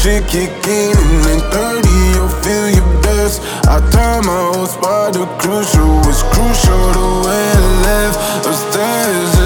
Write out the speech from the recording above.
shit kick in and 30, you'll feel your best. I turned my whole spot to crucial. It's crucial the way I left upstairs.